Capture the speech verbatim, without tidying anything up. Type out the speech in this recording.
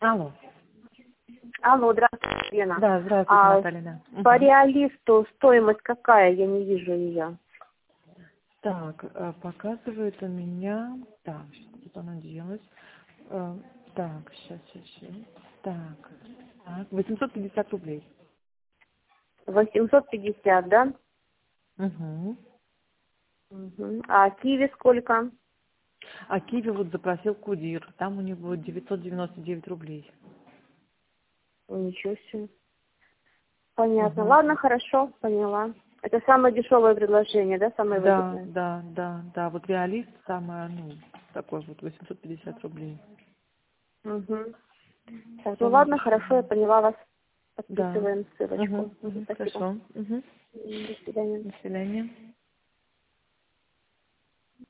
Алло. Алло, здравствуйте, Лена. Да, здравствуйте, А, Наталья. Да. по Мгм. реалисту стоимость какая? Я не вижу ее. Так, э, показывает у меня... Так, что она делась? Э, Так, сейчас, сейчас, сейчас. Так, так, восемьсот пятьдесят рублей. восемьсот пятьдесят, да? Угу. Угу. А киви сколько? А Киви вот запросил Кудир. Там у него девятьсот девяносто девять рублей. Ничего себе. Понятно. Угу. Ладно, хорошо, поняла. Это самое дешевое предложение, да, самое Да, выгодное? да, да, да. Вот реалист самое, ну, такой вот восемьсот пятьдесят рублей. Угу. Так, ну Самое ладно, хорошо, я дешевое. поняла вас. Да. Подписываем Угу, ссылочку. Мгм, угу, спасибо. хорошо. Угу. М, До свидания. До свидания.